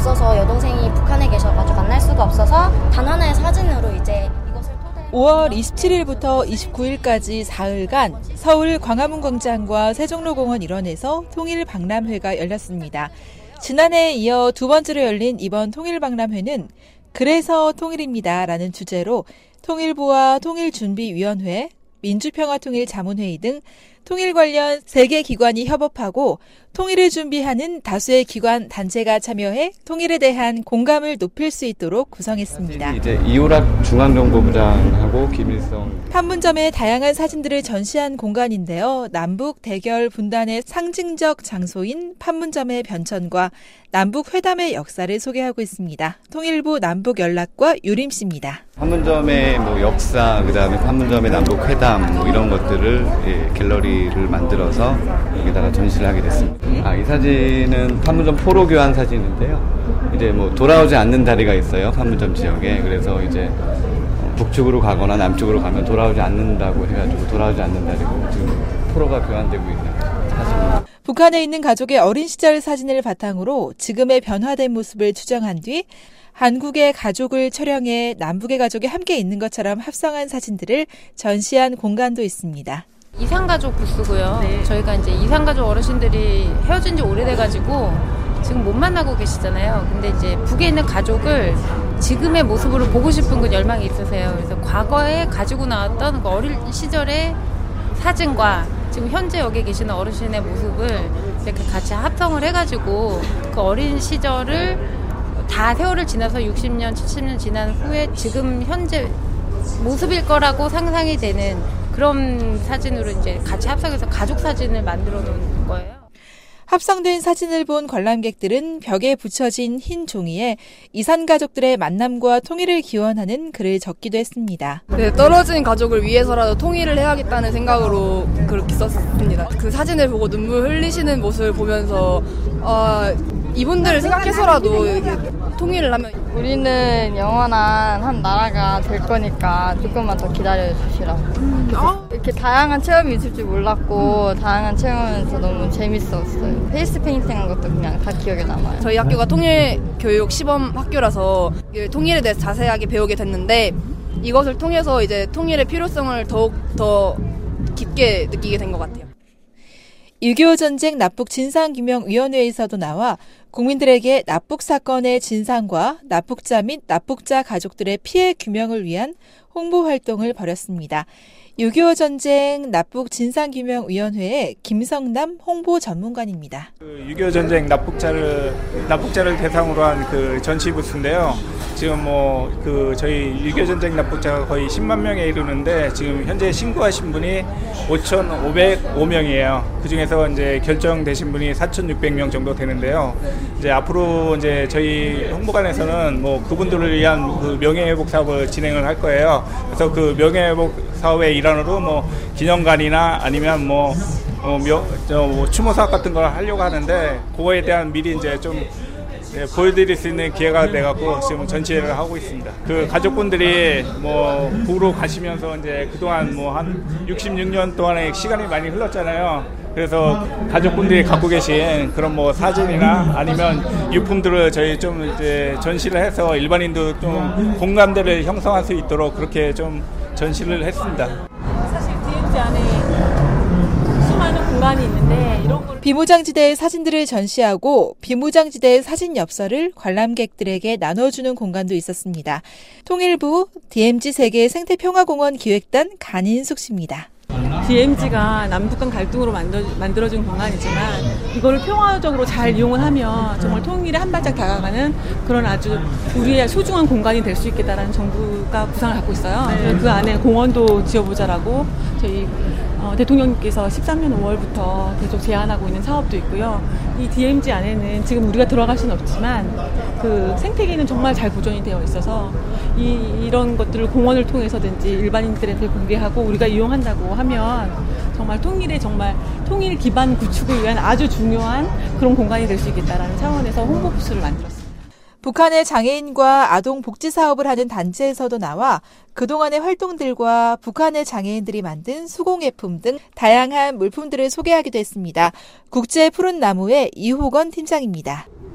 없어서 여동생이 북한에 계셔가지고 만날 수가 없어서 단 하나의 사진으로 이제 이것을 5월 27일부터 29일까지 사흘간 서울 광화문 광장과 세종로공원 일원에서 통일박람회가 열렸습니다. 지난해에 이어 두 번째로 열린 이번 통일박람회는 그래서 통일입니다라는 주제로 통일부와 통일준비위원회, 민주평화통일자문회의 등 통일 관련 3개 기관이 협업하고 통일을 준비하는 다수의 기관, 단체가 참여해 통일에 대한 공감을 높일 수 있도록 구성했습니다. 이제 이우락 중앙정보부장하고 김일성 판문점의 다양한 사진들을 전시한 공간인데요. 남북 대결 분단의 상징적 장소인 판문점의 변천과 남북 회담의 역사를 소개하고 있습니다. 통일부 남북연락과 유림 씨입니다. 판문점의 역사, 그다음에 판문점의 남북 회담 이런 것들을 갤러리를 만들어서 여기다가 전시를 하게 됐습니다. 이 사진은 판문점 포로 교환 사진인데요. 이제 돌아오지 않는 다리가 있어요. 판문점 지역에. 그래서 이제 북쪽으로 가거나 남쪽으로 가면 돌아오지 않는다고 해가지고 돌아오지 않는 다리고 지금 포로가 교환되고 있는 사진입니다. 북한에 있는 가족의 어린 시절 사진을 바탕으로 지금의 변화된 모습을 추정한 뒤 한국의 가족을 촬영해 남북의 가족이 함께 있는 것처럼 합성한 사진들을 전시한 공간도 있습니다. 이산가족 부스고요. 네. 저희가 이제 이산가족 어르신들이 헤어진 지 오래돼가지고 지금 못 만나고 계시잖아요. 근데 이제 북에 있는 가족을 지금의 모습으로 보고 싶은 그 열망이 있으세요. 그래서 과거에 가지고 나왔던 그 어린 시절의 사진과 지금 현재 여기 계시는 어르신의 모습을 이렇게 같이 합성을 해가지고 그 어린 시절을 다 세월을 지나서 60년, 70년 지난 후에 지금 현재 모습일 거라고 상상이 되는 그런 사진으로 이제 같이 합성해서 가족 사진을 만들어 놓은 거예요. 합성된 사진을 본 관람객들은 벽에 붙여진 흰 종이에 이산 가족들의 만남과 통일을 기원하는 글을 적기도 했습니다. 네, 떨어진 가족을 위해서라도 통일을 해야겠다는 생각으로 그렇게 썼습니다. 그 사진을 보고 눈물 흘리시는 모습을 보면서 이분들을 생각해서라도 통일을 하면 우리는 영원한 한 나라가 될 거니까 조금만 더 기다려 주시라고. 이렇게 다양한 체험이 있을 줄 몰랐고 다양한 체험하면서 너무 재밌었어요. 페이스 페인팅한 것도 그냥 다 기억에 남아요. 저희 학교가 통일교육 시범 학교라서 통일에 대해서 자세하게 배우게 됐는데 이것을 통해서 이제 통일의 필요성을 더욱 더 깊게 느끼게 된 것 같아요. 6.25 전쟁 남북 진상규명위원회에서도 나와 국민들에게 남북 사건의 진상과 남북자 및 남북자 가족들의 피해 규명을 위한 홍보 활동을 벌였습니다. 6.25 전쟁 남북 진상규명위원회의 김성남 홍보 전문관입니다. 6.25 전쟁 남북자를 대상으로 한 그 전시 부스인데요. 지금 저희 6.25 전쟁 남북자가 거의 10만 명에 이르는데 지금 현재 신고하신 분이 5,505명이에요. 그 중에서 이제 결정되신 분이 4,600명 정도 되는데요. 이제 앞으로 이제 저희 홍보관에서는 그분들을 위한 그 명예회복 사업을 진행을 할 거예요. 그래서 그 명예회복 사업의 일환으로 기념관이나 아니면 추모 사업 같은 걸 하려고 하는데 그거에 대한 미리 이제 좀 보여드릴 수 있는 기회가 돼갖고 지금 전시회를 하고 있습니다. 그 가족분들이 북으로 가시면서 이제 그동안 한 66년 동안의 시간이 많이 흘렀잖아요. 그래서 가족분들이 갖고 계신 그런 사진이나 아니면 유품들을 저희 좀 이제 전시를 해서 일반인도 좀 공감대를 형성할 수 있도록 그렇게 좀 전시를 했습니다. 사실 DMZ 안에 수많은 공간이 있는데 이런 걸 비무장지대의 사진들을 전시하고 비무장지대의 사진 엽서를 관람객들에게 나눠주는 공간도 있었습니다. 통일부 DMZ 세계 생태평화공원 기획단 간인숙 씨입니다. DMZ가 남북 간 갈등으로 만들어진 공간이지만 이거를 평화적으로 잘 이용을 하면 정말 통일에 한 발짝 다가가는 그런 아주 우리의 소중한 공간이 될 수 있겠다라는 정부가 구상을 갖고 있어요. 그 안에 공원도 지어보자라고 저희 대통령님께서 13년 5월부터 계속 제안하고 있는 사업도 있고요. 이 DMZ 안에는 지금 우리가 들어갈 수는 없지만 그 생태계는 정말 잘 보존이 되어 있어서 이런 것들을 공원을 통해서든지 일반인들한테 공개하고 우리가 이용한다고 하면 정말 통일 기반 구축을 위한 아주 중요한 그런 공간이 될 수 있겠다라는 차원에서 홍보 부스를 만들었습니다. 북한의 장애인과 아동 복지 사업을 하는 단체에서도 나와 그동안의 활동들과 북한의 장애인들이 만든 수공예품 등 다양한 물품들을 소개하기도 했습니다. 국제 푸른 나무의 이호건 팀장입니다.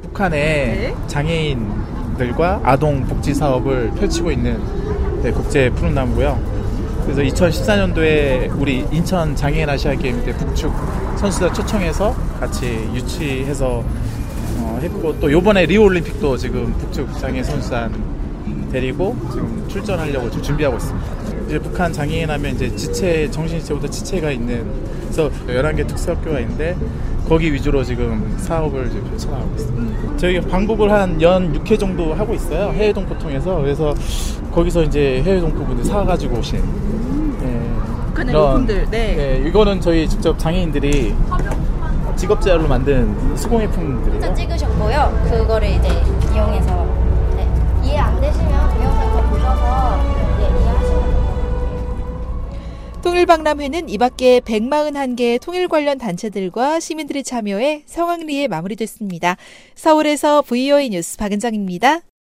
북한의 장애인들과 아동 복지 사업을 펼치고 있는 국제 푸른나무고요. 그래서 2014년도에 우리 인천 장애인 아시아 게임 때 북측 선수들 초청해서 같이 유치해서 했고, 또 요번에 리오 올림픽도 지금 북측 장애 선수단 데리고 지금 출전하려고 지금 준비하고 있습니다. 이제 북한 장애인 하면 이제 지체, 정신지체부터 지체가 있는, 그래서 11개 특수학교가 있는데 거기 위주로 지금 사업을 지금 펼쳐나가고 있습니다. 저희가 방북을 한 연 6회 정도 하고 있어요. 해외 동포 통해서. 그래서 거기서 이제 해외 동포분들 사가지고 오신 북한의 용품들. 이거는 저희 직접 장애인들이 직업재활로 만든 수공예품들이에요. 사진 찍으셨고요. 그거를 이제 이용해서 이해 안 되시면 동영상 더 보셔서 이해하시면 돼요. 통일박람회는 이 밖에 141개 통일 관련 단체들과 시민들이 참여해 성황리에 마무리됐습니다. 서울에서 VOA 뉴스 박은정입니다.